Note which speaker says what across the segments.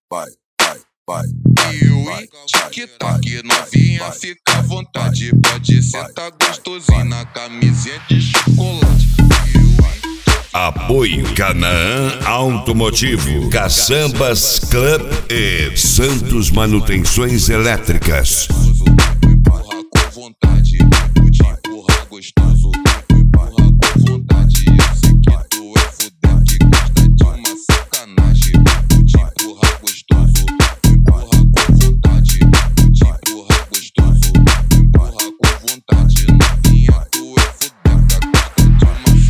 Speaker 1: vai, tic-tac, novinha, fica à vontade. Pode sentar gostosinho na camisinha de chocolate.
Speaker 2: Apoio Canaã Automotivo, Caçambas Club e Santos Manutenções Elétricas.
Speaker 1: Empurra com vontade, vou te empurrar gostoso. Empurra com vontade, eu sei que tu é fudente, gosta de uma sacanagem. Vou te empurrar gostoso. Empurra com vontade, vou te empurrar gostoso. Empurra com vontade, novinha, tu é fudenta, gosta de uma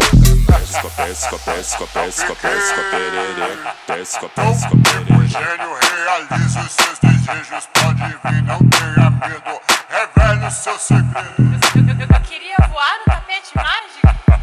Speaker 1: sacanagem.
Speaker 3: O gênio realiza os seus desejos, pode vir, não tenha medo, revele o seu segredo.
Speaker 4: Eu queria voar no tapete mágico.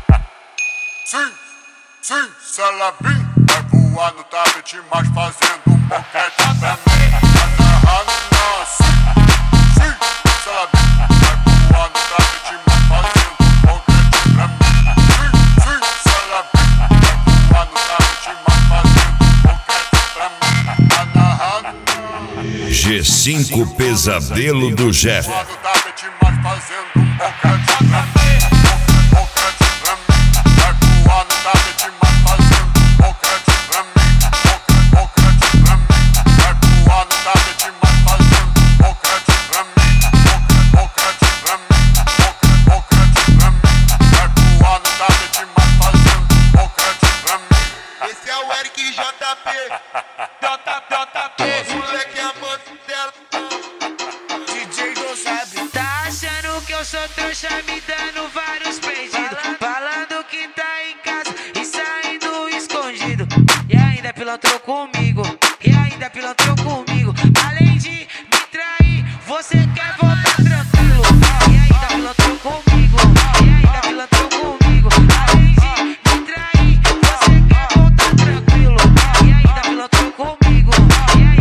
Speaker 3: Sim, se ela vir, vai voar no tapete, mas fazendo um boquete pra mim. Agarrando nosso. Sim, se ela vir, vai voar no tapete, mas fazendo um boquete pra mim. Sim, se ela vir, vai voar no tapete, mas fazendo um boquete pra mim. Agarrando
Speaker 2: G5 Pesadelo do Jeff.
Speaker 3: no tapete, mas fazendo um boquete pra mim. Boquete pra mim. Vai voar no tapete, mas fazendo um boquete pra mim. Boquete pra mim. Vai voar no tapete, mas fazendo um boquete pra mim. Boquete pra mim. Boquete pra mim. Vai voar no tapete, mas fazendo um boquete pra mim. Esse é o Eric JP. Moleque amante dela. DJ do sabe.
Speaker 5: Tá achando que eu sou trouxa, me dando vários pedidos, falando que tá em casa e saindo escondido. E ainda pilantrou comigo, além de me trair, você quer voltar tranquilo. E ainda pilantrou comigo, além de me trair, você quer voltar tranquilo. E ainda pilantrou comigo, além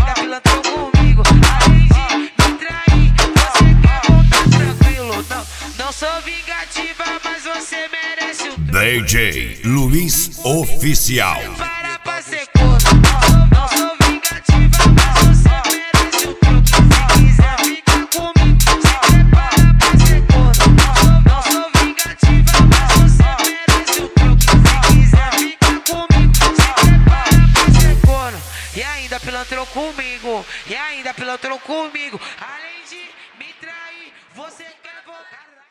Speaker 5: de me trair, você quer voltar tranquilo. Não sou vingativa, mas você merece o
Speaker 2: DJ Luiz Oficial.
Speaker 5: para pra ser corno. Não sou vingativa, mas você merece o troco. Se quiser ficar comigo, se prepara pra ser corno. Não sou vingativa, mas você merece o troco. Se quiser ficar comigo, se prepara pra ser corno. E ainda pilantrou comigo, além